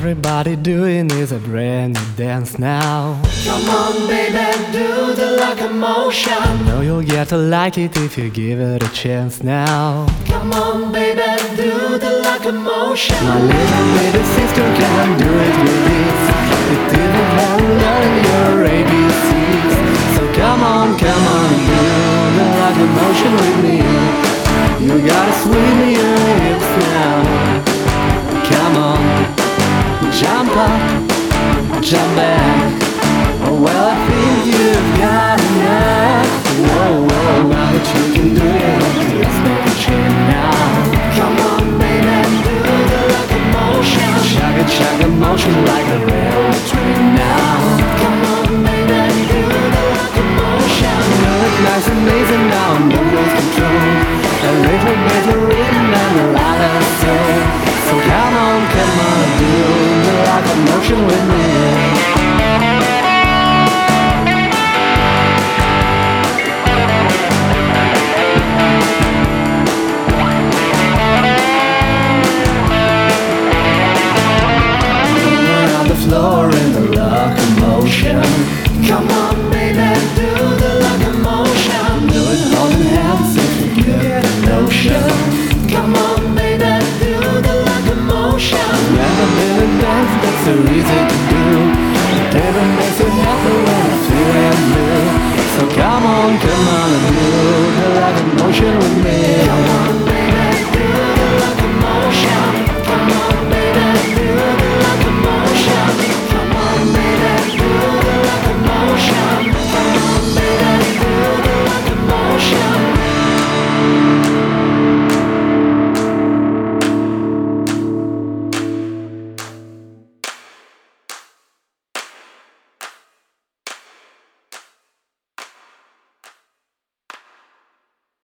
Everybody doing is a brand new dance now. Come on, baby, do the locomotion. Know you'll get to like it if you give it a chance now. Come on, baby, do the locomotion. My little sister can do it with ease. You didn't have to learn your ABCs. So come on, do the locomotion with me. You gotta swing your hips now. Come on, jump up, jump back. Oh well, I think you've got enough. Whoa, now that you can do it, let's make a change now. Come on, baby, do the locomotion. Chugga motion like a railroad train now. Come on, baby, do the locomotion. You look nice and amazing now, no lose control. A little bit of rhythm and a lot of soul. So come on, do the locomotion with me. Floor in the locomotion. Come on, baby, do the locomotion. Do it holding hands if you get the notion. Come on, baby, do the locomotion. Never been a dance that's so easy to